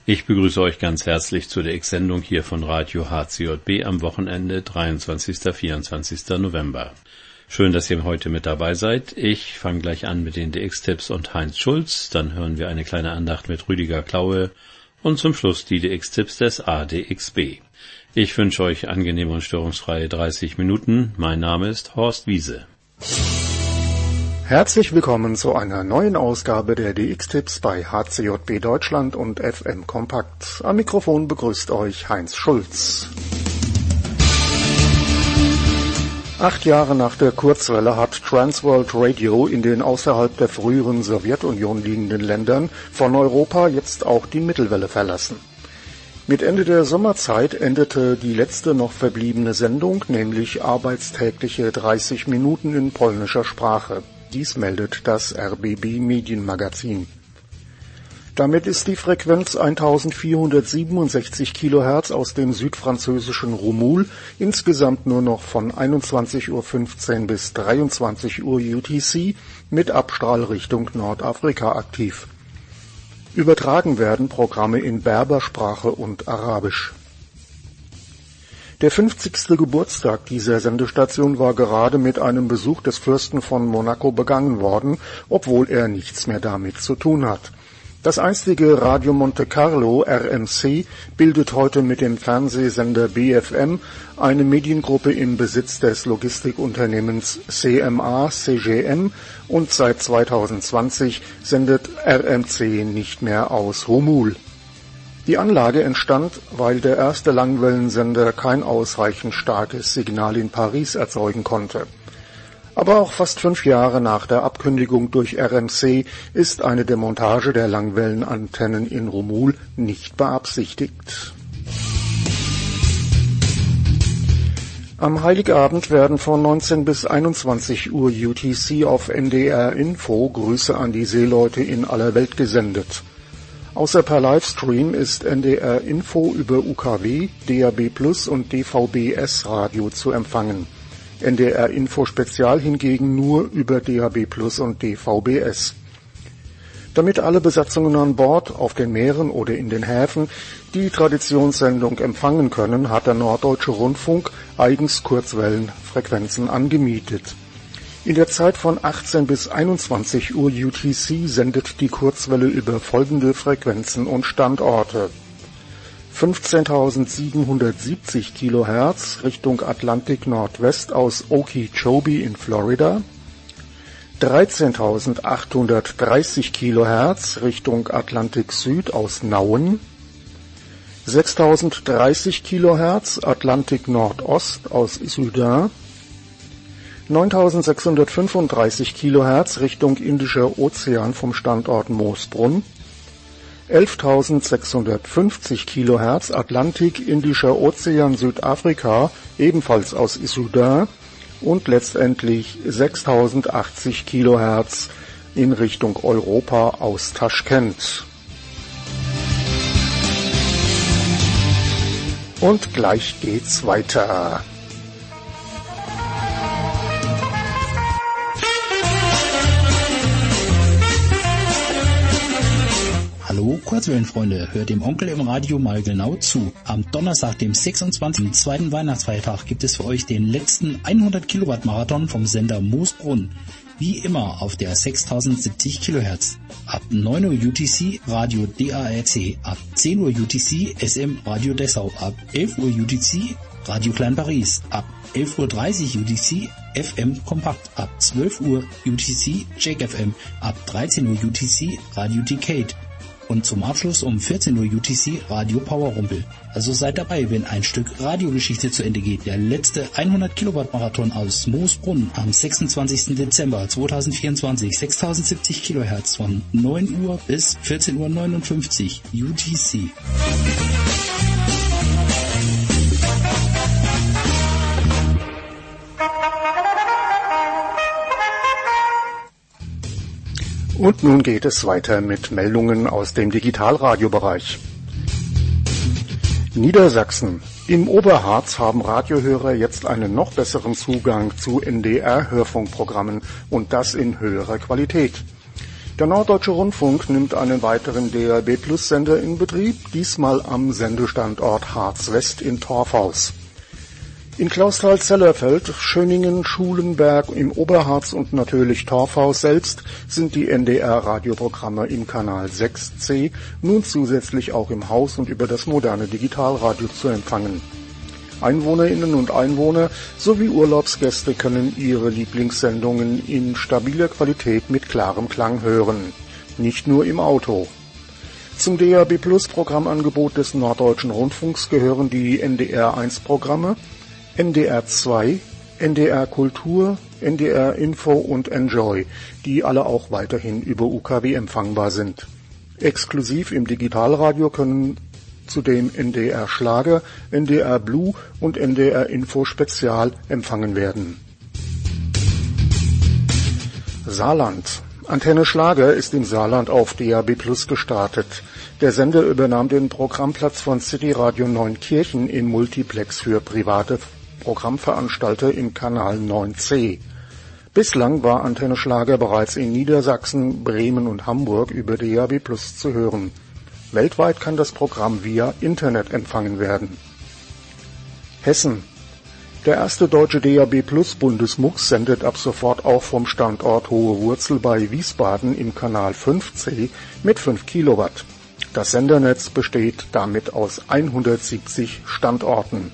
Ich begrüße euch ganz herzlich zu der X-Sendung hier von Radio HCJB am Wochenende 23. 24. November. Schön, dass ihr heute mit dabei seid. Ich fange gleich an mit den DX-Tipps und Heinz Schulz. Dann hören wir eine kleine Andacht mit Rüdiger Klaue und zum Schluss die DX-Tipps des ADXB. Ich wünsche euch angenehme und störungsfreie 30 Minuten. Mein Name ist Horst Wiese. Herzlich willkommen zu einer neuen Ausgabe der DX-Tipps bei HCJB Deutschland und FM Kompakt. Am Mikrofon begrüßt euch Heinz Schulz. 8 Jahre nach der Kurzwelle hat Transworld Radio in den außerhalb der früheren Sowjetunion liegenden Ländern von Europa jetzt auch die Mittelwelle verlassen. Mit Ende der Sommerzeit endete die letzte noch verbliebene Sendung, nämlich arbeitstägliche 30 Minuten in polnischer Sprache. Dies meldet das RBB Medienmagazin. Damit ist die Frequenz 1467 kHz aus dem südfranzösischen Rumul insgesamt nur noch von 21:15 Uhr bis 23 Uhr UTC mit Abstrahlrichtung Nordafrika aktiv. Übertragen werden Programme in Berbersprache und Arabisch. Der 50. Geburtstag dieser Sendestation war gerade mit einem Besuch des Fürsten von Monaco begangen worden, obwohl er nichts mehr damit zu tun hat. Das einstige Radio Monte Carlo RMC bildet heute mit dem Fernsehsender BFM eine Mediengruppe im Besitz des Logistikunternehmens CMA-CGM und seit 2020 sendet RMC nicht mehr aus Rumul. Die Anlage entstand, weil der erste Langwellensender kein ausreichend starkes Signal in Paris erzeugen konnte. Aber auch fast 5 Jahre nach der Abkündigung durch RMC ist eine Demontage der Langwellenantennen in Rumul nicht beabsichtigt. Am Heiligabend werden von 19 bis 21 Uhr UTC auf NDR Info Grüße an die Seeleute in aller Welt gesendet. Außer per Livestream ist NDR Info über UKW, DAB+ und DVB-S Radio zu empfangen. NDR Info Spezial hingegen nur über DAB+ und DVB-S. Damit alle Besatzungen an Bord, auf den Meeren oder in den Häfen die Traditionssendung empfangen können, hat der Norddeutsche Rundfunk eigens Kurzwellenfrequenzen angemietet. In der Zeit von 18 bis 21 Uhr UTC sendet die Kurzwelle über folgende Frequenzen und Standorte: 15.770 kHz Richtung Atlantik Nordwest aus Okeechobee in Florida, 13.830 kHz Richtung Atlantik Süd aus Nauen, 6.030 kHz Atlantik Nordost aus Issoudun, 9.635 kHz Richtung Indischer Ozean vom Standort Moosbrunn, 11.650 kHz Atlantik Indischer Ozean Südafrika, ebenfalls aus Issoudun, und letztendlich 6.080 kHz in Richtung Europa aus Taschkent. Und gleich geht's weiter. Hallo Kurzwellenfreunde, hört dem Onkel im Radio mal genau zu. Am Donnerstag, dem 26. zweiten Weihnachtsfeiertag, gibt es für euch den letzten 100 Kilowatt Marathon vom Sender Moosbrunn. Wie immer auf der 6070 kHz. Ab 9 Uhr UTC Radio DARC, ab 10 Uhr UTC SM Radio Dessau, ab 11 Uhr UTC Radio Klein Paris, ab 11.30 Uhr UTC FM Kompakt, ab 12 Uhr UTC Jake FM, ab 13 Uhr UTC Radio Decade. Und zum Abschluss um 14 Uhr UTC Radio Power Rumpel. Also seid dabei, wenn ein Stück Radiogeschichte zu Ende geht. Der letzte 100 Kilowatt Marathon aus Moosbrunn am 26. Dezember 2024. 6070 Kilohertz von 9 Uhr bis 14.59 Uhr UTC. Und nun geht es weiter mit Meldungen aus dem Digitalradiobereich. Niedersachsen. Im Oberharz haben Radiohörer jetzt einen noch besseren Zugang zu NDR-Hörfunkprogrammen und das in höherer Qualität. Der Norddeutsche Rundfunk nimmt einen weiteren DAB+-Sender in Betrieb, diesmal am Sendestandort Harz West in Torfhaus. In Clausthal-Zellerfeld, Schöningen, Schulenberg im Oberharz und natürlich Torfhaus selbst sind die NDR-Radioprogramme im Kanal 6C nun zusätzlich auch im Haus und über das moderne Digitalradio zu empfangen. Einwohnerinnen und Einwohner sowie Urlaubsgäste können ihre Lieblingssendungen in stabiler Qualität mit klarem Klang hören. Nicht nur im Auto. Zum DAB+-Programmangebot des Norddeutschen Rundfunks gehören die NDR1-Programme, NDR 2, NDR Kultur, NDR Info und Enjoy, die alle auch weiterhin über UKW empfangbar sind. Exklusiv im Digitalradio können zudem NDR Schlager, NDR Blue und NDR Info Spezial empfangen werden. Saarland. Antenne Schlager ist im Saarland auf DAB+ gestartet. Der Sender übernahm den Programmplatz von City Radio Neunkirchen im Multiplex für private Programmveranstalter im Kanal 9C. Bislang war Antenne Schlager bereits in Niedersachsen, Bremen und Hamburg über DAB+ zu hören. Weltweit kann das Programm via Internet empfangen werden. Hessen. Der erste deutsche DAB+ Bundesmux sendet ab sofort auch vom Standort Hohe Wurzel bei Wiesbaden im Kanal 5C mit 5 Kilowatt. Das Sendernetz besteht damit aus 170 Standorten.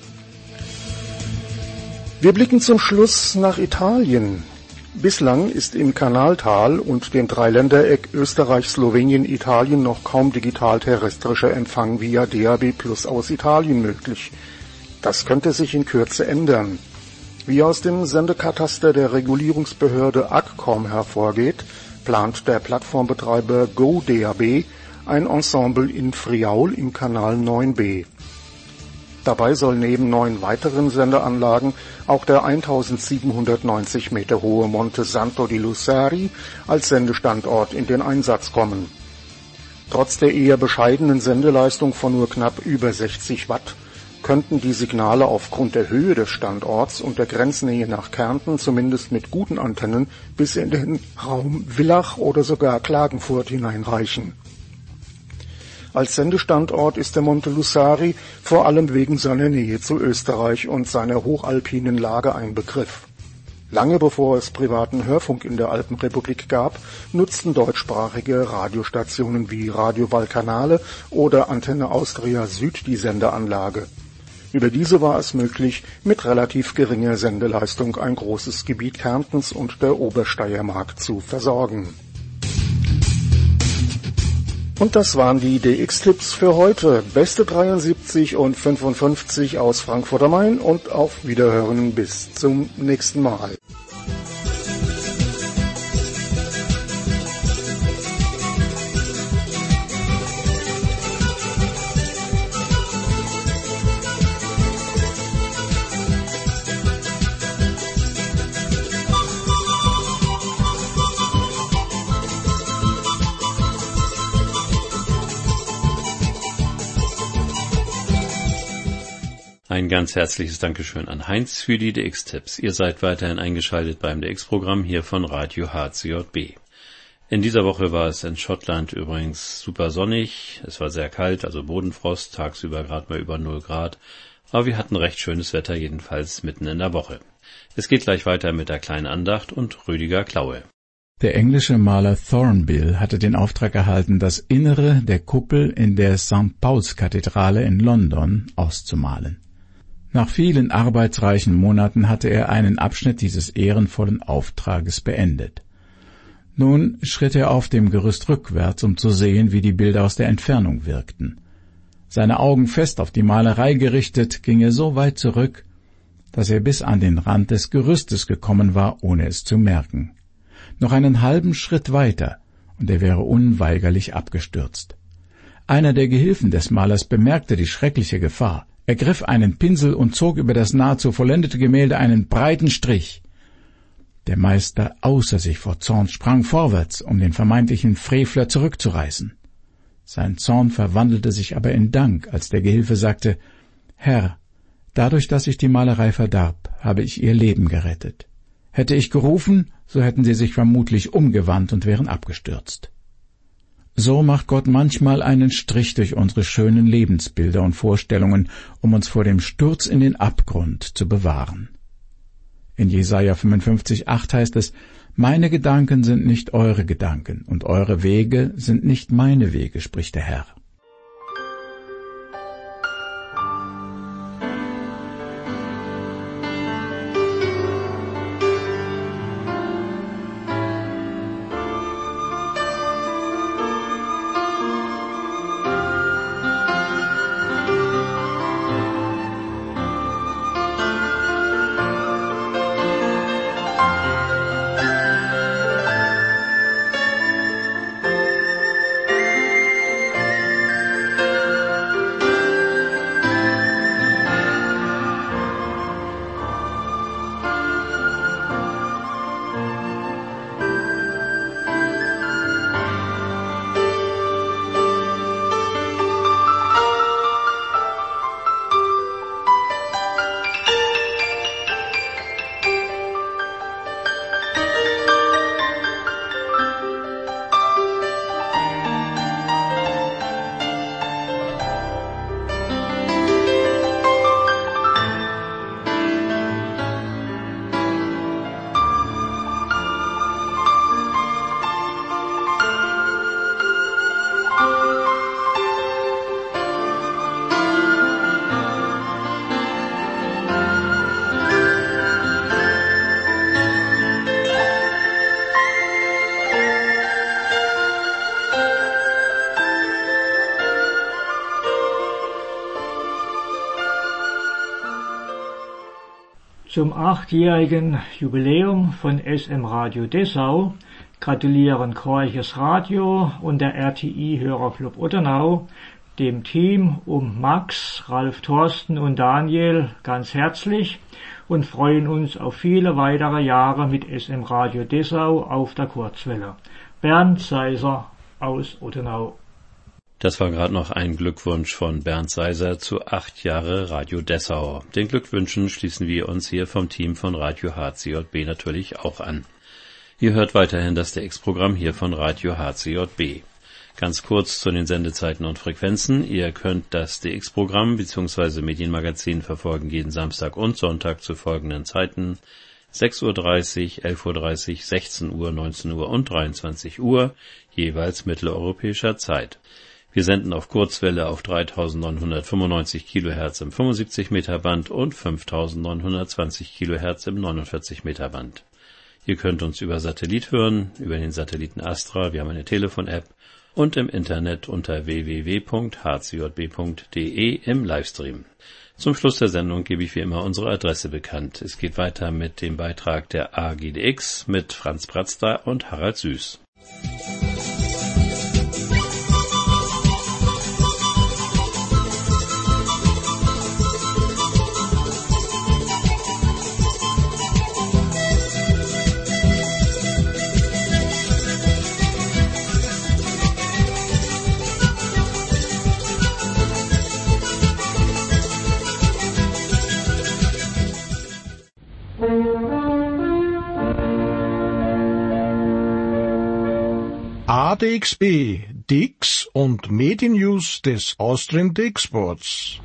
Wir blicken zum Schluss nach Italien. Bislang ist im Kanaltal und dem Dreiländereck Österreich, Slowenien, Italien noch kaum digital-terrestrischer Empfang via DAB+ aus Italien möglich. Das könnte sich in Kürze ändern. Wie aus dem Sendekataster der Regulierungsbehörde AGCOM hervorgeht, plant der Plattformbetreiber GoDAB ein Ensemble in Friaul im Kanal 9b. Dabei soll neben 9 weiteren Sendeanlagen auch der 1790 Meter hohe Monte Santo di Lussari als Sendestandort in den Einsatz kommen. Trotz der eher bescheidenen Sendeleistung von nur knapp über 60 Watt könnten die Signale aufgrund der Höhe des Standorts und der Grenznähe nach Kärnten zumindest mit guten Antennen bis in den Raum Villach oder sogar Klagenfurt hineinreichen. Als Sendestandort ist der Monte Lussari vor allem wegen seiner Nähe zu Österreich und seiner hochalpinen Lage ein Begriff. Lange bevor es privaten Hörfunk in der Alpenrepublik gab, nutzten deutschsprachige Radiostationen wie Radio Valcanale oder Antenne Austria Süd die Sendeanlage. Über diese war es möglich, mit relativ geringer Sendeleistung ein großes Gebiet Kärntens und der Obersteiermark zu versorgen. Und das waren die DX-Tipps für heute. Beste 73 und 55 aus Frankfurt am Main und auf Wiederhören bis zum nächsten Mal. Ein ganz herzliches Dankeschön an Heinz für die DX-Tipps. Ihr seid weiterhin eingeschaltet beim DX-Programm hier von Radio HCJB. In dieser Woche war es in Schottland übrigens super sonnig. Es war sehr kalt, also Bodenfrost, tagsüber gerade mal über 0 Grad. Aber wir hatten recht schönes Wetter, jedenfalls mitten in der Woche. Es geht gleich weiter mit der kleinen Andacht und Rüdiger Klaue. Der englische Maler Thornbill hatte den Auftrag erhalten, das Innere der Kuppel in der St. Paul's-Kathedrale in London auszumalen. Nach vielen arbeitsreichen Monaten hatte er einen Abschnitt dieses ehrenvollen Auftrages beendet. Nun schritt er auf dem Gerüst rückwärts, um zu sehen, wie die Bilder aus der Entfernung wirkten. Seine Augen fest auf die Malerei gerichtet, ging er so weit zurück, dass er bis an den Rand des Gerüstes gekommen war, ohne es zu merken. Noch einen halben Schritt weiter, und er wäre unweigerlich abgestürzt. Einer der Gehilfen des Malers bemerkte die schreckliche Gefahr. Er griff einen Pinsel und zog über das nahezu vollendete Gemälde einen breiten Strich. Der Meister, außer sich vor Zorn, sprang vorwärts, um den vermeintlichen Frevler zurückzureißen. Sein Zorn verwandelte sich aber in Dank, als der Gehilfe sagte: »Herr, dadurch, dass ich die Malerei verdarb, habe ich ihr Leben gerettet. Hätte ich gerufen, so hätten sie sich vermutlich umgewandt und wären abgestürzt.« So macht Gott manchmal einen Strich durch unsere schönen Lebensbilder und Vorstellungen, um uns vor dem Sturz in den Abgrund zu bewahren. In Jesaja 55,8 heißt es: Meine Gedanken sind nicht eure Gedanken, und eure Wege sind nicht meine Wege, spricht der Herr. Zum 8-jährigen Jubiläum von SM Radio Dessau gratulieren Korches Radio und der RTI Hörerclub Ottenau dem Team um Max, Ralf, Thorsten und Daniel ganz herzlich und freuen uns auf viele weitere Jahre mit SM Radio Dessau auf der Kurzwelle. Bernd Seiser aus Ottenau. Das war gerade noch ein Glückwunsch von Bernd Seiser zu 8 Jahre Radio Dessau. Den Glückwünschen schließen wir uns hier vom Team von Radio HCJB natürlich auch an. Ihr hört weiterhin das DX-Programm hier von Radio HCJB. Ganz kurz zu den Sendezeiten und Frequenzen. Ihr könnt das DX-Programm bzw. Medienmagazin verfolgen jeden Samstag und Sonntag zu folgenden Zeiten: 6.30 Uhr, 11.30 Uhr, 16 Uhr, 19 Uhr und 23 Uhr, jeweils mitteleuropäischer Zeit. Wir senden auf Kurzwelle auf 3995 kHz im 75 Meter Band und 5920 kHz im 49 Meter Band. Ihr könnt uns über Satellit hören, über den Satelliten Astra, wir haben eine Telefon-App und im Internet unter www.hcjb.de im Livestream. Zum Schluss der Sendung gebe ich wie immer unsere Adresse bekannt. Es geht weiter mit dem Beitrag der AGDX mit Franz Bratzda und Harald Süß. ADXB, DIX und Mediennews des Austrian DIX-Boards.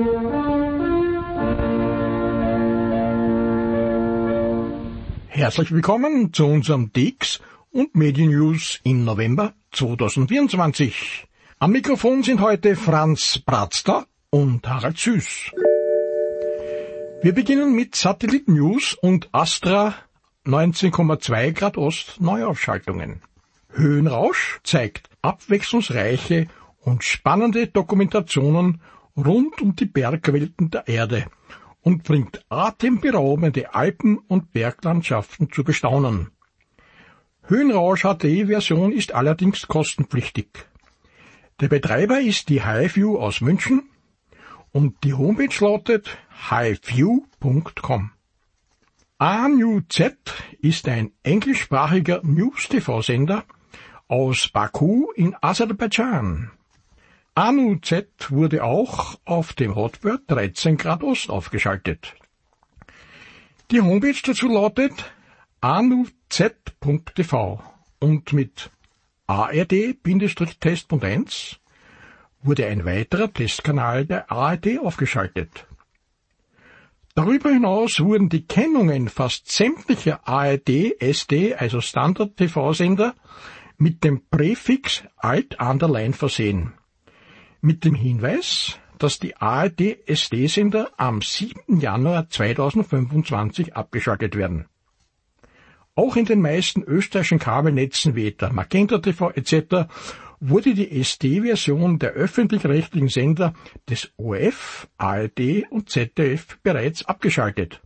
Herzlich willkommen zu unserem DIX und Mediennews im November 2024. Am Mikrofon sind heute Franz Bratzda und Harald Süß. Wir beginnen mit Satellit-News und Astra 19,2 Grad Ost Neuaufschaltungen. Höhenrausch zeigt abwechslungsreiche und spannende Dokumentationen rund um die Bergwelten der Erde und bringt atemberaubende Alpen- und Berglandschaften zu bestaunen. Höhenrausch HD-Version ist allerdings kostenpflichtig. Der Betreiber ist die HiView aus München und die Homepage lautet hiview.com. ANUZ ist ein englischsprachiger News-TV-Sender aus Baku in Aserbaidschan. ANUZ wurde auch auf dem Hotbird 13 Grad Ost aufgeschaltet. Die Homepage dazu lautet anuz.tv und mit ARD-Testpunkt 1 wurde ein weiterer Testkanal der ARD aufgeschaltet. Darüber hinaus wurden die Kennungen fast sämtlicher ARD-SD, also Standard-TV-Sender, mit dem Präfix Alt versehen. Mit dem Hinweis, dass die ARD-SD-Sender am 7. Januar 2025 abgeschaltet werden. Auch in den meisten österreichischen Kabelnetzen wie etwa Magenta TV etc. wurde die SD-Version der öffentlich-rechtlichen Sender des ORF, ARD und ZDF bereits abgeschaltet.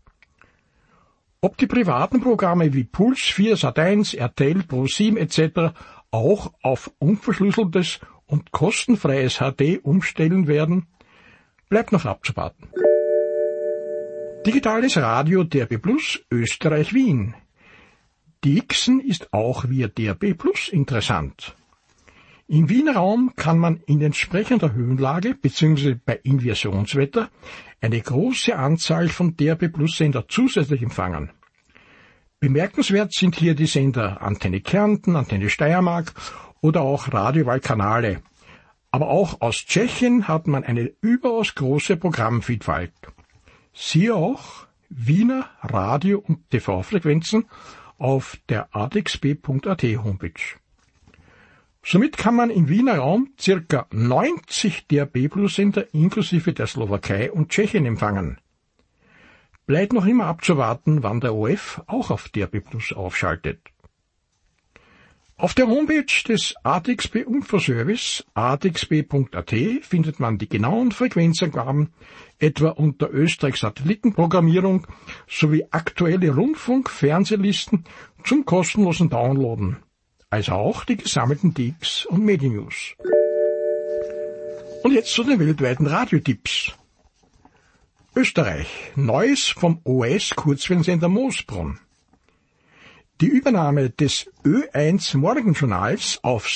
Ob die privaten Programme wie Puls 4, Sat1, RTL, Pro7 etc. auch auf unverschlüsseltes und kostenfreies HD umstellen werden, bleibt noch abzuwarten. Digitales Radio DRB Plus Österreich Wien. Dixen ist auch via DRB Plus interessant. Im Wiener Raum kann man in entsprechender Höhenlage bzw. bei Inversionswetter eine große Anzahl von DRB Plus Sender zusätzlich empfangen. Bemerkenswert sind hier die Sender Antenne Kärnten, Antenne Steiermark oder auch Radiowahl-Kanale. Aber auch aus Tschechien hat man eine überaus große Programmvielfalt. Siehe auch Wiener Radio- und TV-Frequenzen auf der adxb.at Homepage. Somit kann man im Wiener Raum ca. 90 DRB-Plus-Sender inklusive der Slowakei und Tschechien empfangen. Bleibt noch immer abzuwarten, wann der ORF auch auf DRB Plus aufschaltet. Auf der Homepage des ADXB Infoservice adxb.at findet man die genauen Frequenzangaben, etwa unter Österreich Satellitenprogrammierung, sowie aktuelle Rundfunk-, Fernsehlisten zum kostenlosen Downloaden, also auch die gesammelten DX und Mediennews. Und jetzt zu den weltweiten Radiotipps. Österreich. Neues vom OS-Kurzwellensender Moosbrunn. Die Übernahme des Ö1 Morgenjournals auf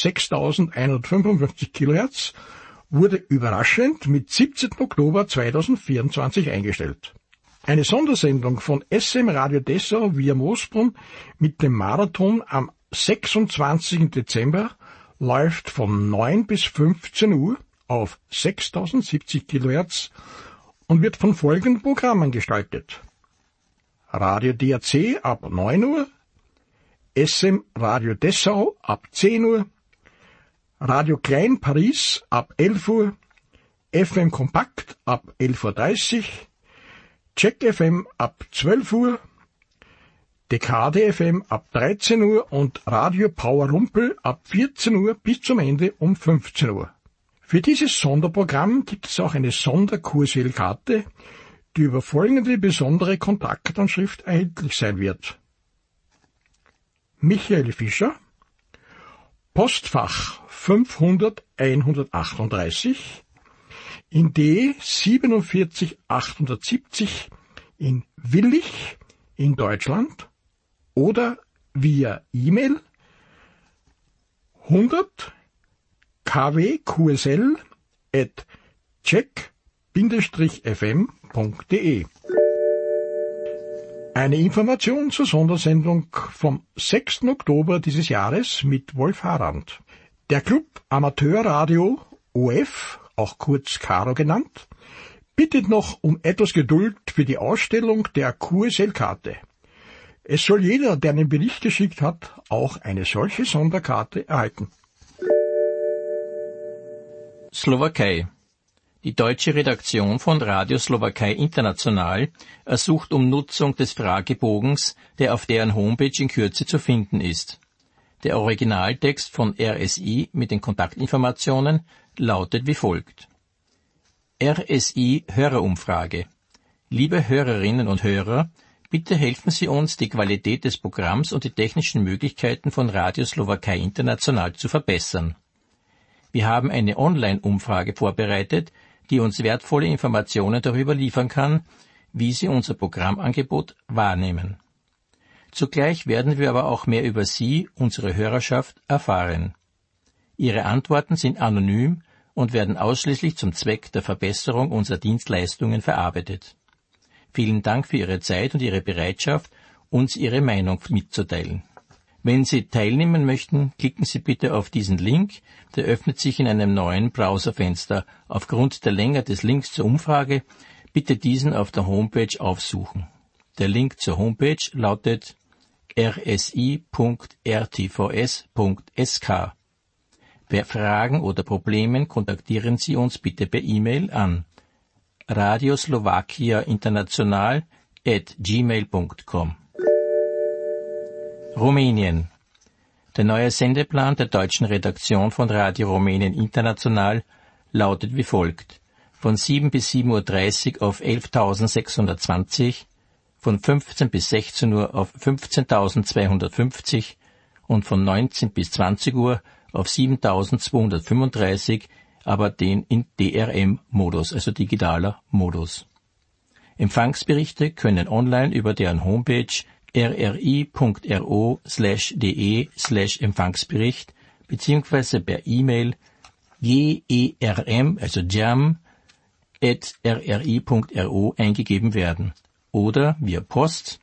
6155 kHz wurde überraschend mit 17. Oktober 2024 eingestellt. Eine Sondersendung von SM Radio Dessau via Moosbrunn mit dem Marathon am 26. Dezember läuft von 9 bis 15 Uhr auf 6070 kHz und wird von folgenden Programmen gestaltet. Radio DAC ab 9 Uhr, SM Radio Dessau ab 10 Uhr, Radio Klein Paris ab 11 Uhr, FM Kompakt ab 11.30 Uhr, Check FM ab 12 Uhr, Dekade FM ab 13 Uhr und Radio Power Rumpel ab 14 Uhr bis zum Ende um 15 Uhr. Für dieses Sonderprogramm gibt es auch eine Sonderkurswählkarte, die über folgende besondere Kontaktanschrift erhältlich sein wird. Michael Fischer, Postfach 500 138 in D 47870 in Willich in Deutschland oder via E-Mail 100 kwqsl@check-fm.de. Eine Information zur Sondersendung vom 6. Oktober dieses Jahres mit Wolf Harand. Der Club Amateurradio OF, auch kurz Caro genannt, bittet noch um etwas Geduld für die Ausstellung der QSL-Karte. Es soll jeder, der einen Bericht geschickt hat, auch eine solche Sonderkarte erhalten. Slowakei. Die deutsche Redaktion von Radio Slowakei International ersucht um Nutzung des Fragebogens, der auf deren Homepage in Kürze zu finden ist. Der Originaltext von RSI mit den Kontaktinformationen lautet wie folgt. RSI Hörerumfrage. Liebe Hörerinnen und Hörer, bitte helfen Sie uns, die Qualität des Programms und die technischen Möglichkeiten von Radio Slowakei International zu verbessern. Wir haben eine Online-Umfrage vorbereitet, die uns wertvolle Informationen darüber liefern kann, wie Sie unser Programmangebot wahrnehmen. Zugleich werden wir aber auch mehr über Sie, unsere Hörerschaft, erfahren. Ihre Antworten sind anonym und werden ausschließlich zum Zweck der Verbesserung unserer Dienstleistungen verarbeitet. Vielen Dank für Ihre Zeit und Ihre Bereitschaft, uns Ihre Meinung mitzuteilen. Wenn Sie teilnehmen möchten, klicken Sie bitte auf diesen Link. Der öffnet sich in einem neuen Browserfenster. Aufgrund der Länge des Links zur Umfrage bitte diesen auf der Homepage aufsuchen. Der Link zur Homepage lautet rsi.rtvs.sk. Bei Fragen oder Problemen kontaktieren Sie uns bitte per E-Mail an radioslowakiainternational@gmail.com. Rumänien. Der neue Sendeplan der deutschen Redaktion von Radio Rumänien International lautet wie folgt: Von 7 bis 7:30 Uhr auf 11.620, von 15 bis 16 Uhr auf 15.250 und von 19 bis 20 Uhr auf 7.235, aber den in DRM-Modus, also digitaler Modus. Empfangsberichte können online über deren Homepage rri.ro/de/Empfangsbericht beziehungsweise per E-Mail germ, also jam@rri.ro eingegeben werden oder via Post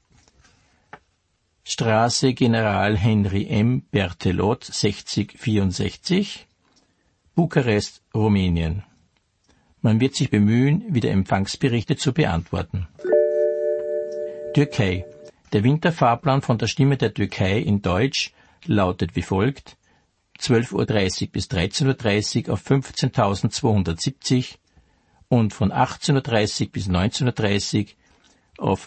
Straße General Henry M. Berthelot 6064, Bukarest, Rumänien. Man wird sich bemühen, wieder Empfangsberichte zu beantworten. Türkei. Der Winterfahrplan von der Stimme der Türkei in Deutsch lautet wie folgt: 12:30 Uhr bis 13:30 Uhr auf 15.270 und von 18:30 Uhr bis 19:30 Uhr auf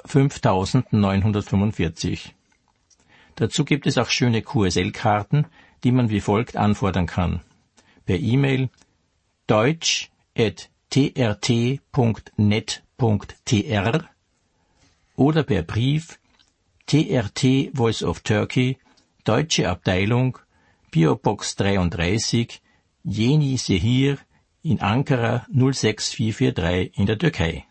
5.945. Dazu gibt es auch schöne QSL-Karten, die man wie folgt anfordern kann. Per E-Mail deutsch@trt.net.tr oder per Brief TRT Voice of Turkey, Deutsche Abteilung, PO Box 33, Yeni Şehir in Ankara 06443 in der Türkei.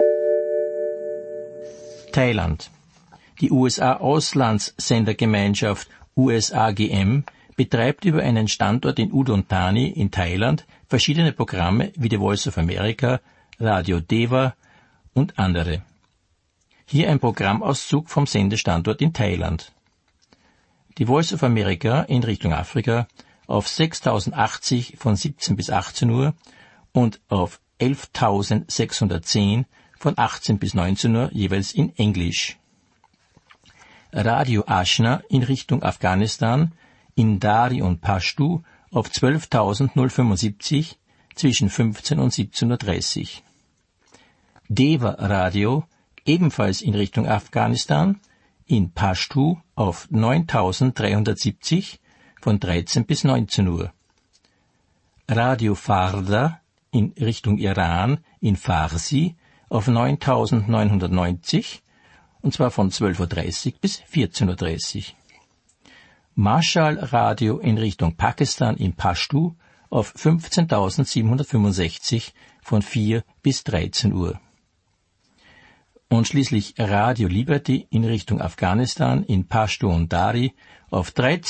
Thailand. Die USA-Auslandssendergemeinschaft USAGM betreibt über einen Standort in Udon Thani in Thailand verschiedene Programme wie die Voice of America, Radio Deva und andere. Hier ein Programmauszug vom Sendestandort in Thailand. Die Voice of America in Richtung Afrika auf 6080 von 17 bis 18 Uhr und auf 11.610 von 18 bis 19 Uhr jeweils in Englisch. Radio Ashna in Richtung Afghanistan in Dari und Pashtu auf 12.075 zwischen 15 und 17:30 Uhr. Deva Radio ebenfalls in Richtung Afghanistan in Pashtu auf 9.370 von 13 bis 19 Uhr. Radio Farda in Richtung Iran in Farsi auf 9.990 und zwar von 12:30 Uhr bis 14:30 Uhr. Marshall Radio in Richtung Pakistan in Pashtu auf 15.765 von 4 bis 13 Uhr. Und schließlich Radio Liberty in Richtung Afghanistan in Pashtu und Dari auf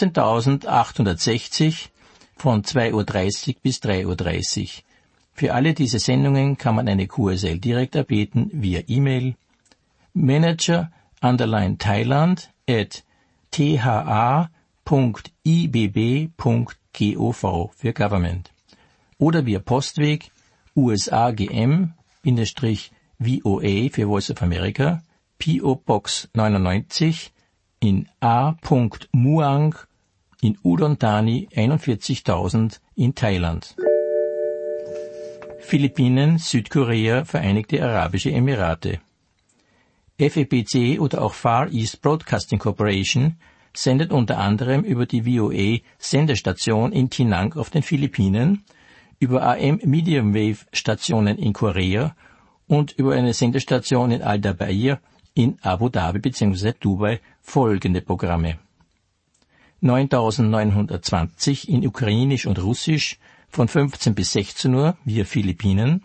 13.860 von 2:30 Uhr bis 3:30 Uhr. Für alle diese Sendungen kann man eine QSL direkt erbeten via E-Mail manager_thailand@tha.ibb.gov für Government oder via Postweg USAGM-VOA für Voice of America, PO Box 99 in A. Muang in Udon Thani 41.000 in Thailand. Philippinen, Südkorea, Vereinigte Arabische Emirate. FEBC oder auch Far East Broadcasting Corporation sendet unter anderem über die VOA-Sendestation in Penang auf den Philippinen, über AM Medium Wave Stationen in Korea und über eine Sendestation in Al-Dabair in Abu Dhabi bzw. Dubai folgende Programme: 9.920 in Ukrainisch und Russisch von 15 bis 16 Uhr via Philippinen,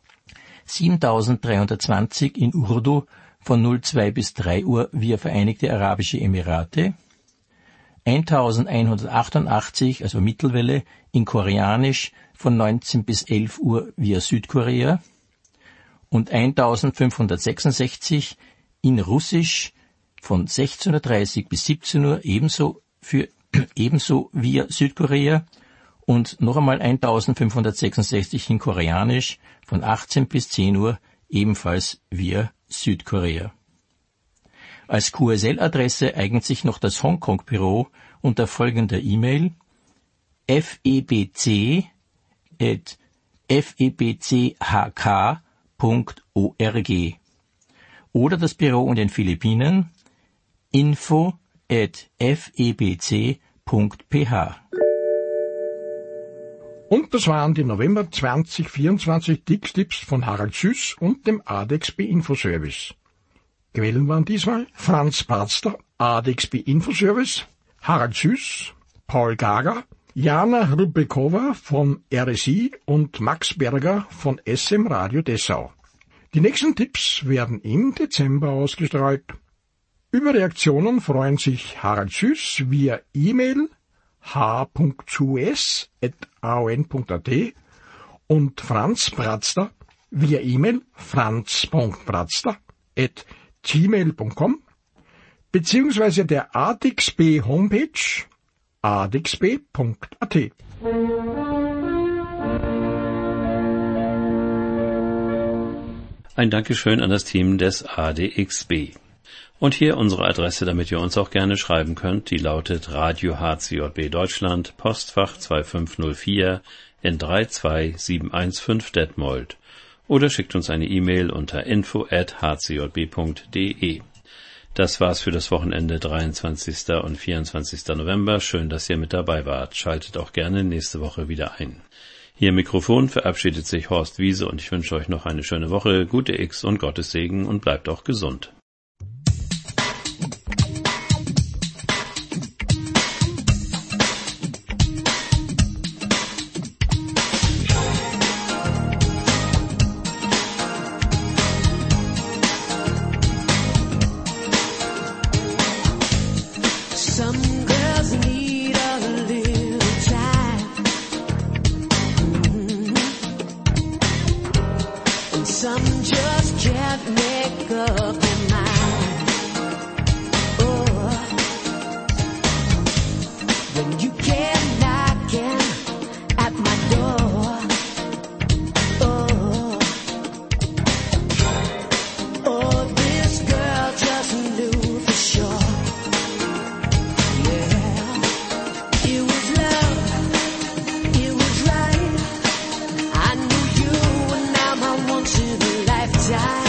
7.320 in Urdu von 02 bis 3 Uhr via Vereinigte Arabische Emirate, 1.188, also Mittelwelle, in Koreanisch von 19 bis 11 Uhr via Südkorea und 1.566 in Russisch von 16.30 bis 17 Uhr ebenso für ebenso via Südkorea und noch einmal 1566 in Koreanisch von 18 bis 10 Uhr ebenfalls via Südkorea. Als QSL-Adresse eignet sich noch das Hongkong-Büro unter folgender E-Mail febc@febchk.org oder das Büro in den Philippinen info@febc.ph. Und das waren die November 2024 Dickstipps von Harald Süß und dem ADXB Infoservice. Quellen waren diesmal Franz Barzler, ADXB Infoservice, Harald Süß, Paul Gager, Jana Rubekova von RSI und Max Berger von SM Radio Dessau. Die nächsten Tipps werden im Dezember ausgestrahlt. Über Reaktionen freuen sich Harald Süß via E-Mail h.zus@aon.at und Franz Bratzler via E-Mail franz.bratzler@gmail.com beziehungsweise der ADXB Homepage adxb.at. Ein Dankeschön an das Team des ADXB. Und hier unsere Adresse, damit ihr uns auch gerne schreiben könnt, die lautet Radio HCJB Deutschland, Postfach 2504 in 32715 Detmold. Oder schickt uns eine E-Mail unter info@hcjb.de. Das war's für das Wochenende 23. und 24. November. Schön, dass ihr mit dabei wart. Schaltet auch gerne nächste Woche wieder ein. Hier im Mikrofon verabschiedet sich Horst Wiese und ich wünsche euch noch eine schöne Woche, gute X und Gottes Segen und bleibt auch gesund. Some just can't make up their mind. Oh, when you came knocking at my door. Oh, oh, this girl just knew for sure. Yeah, it was love, it was right. I knew you and now my once in a lifetime.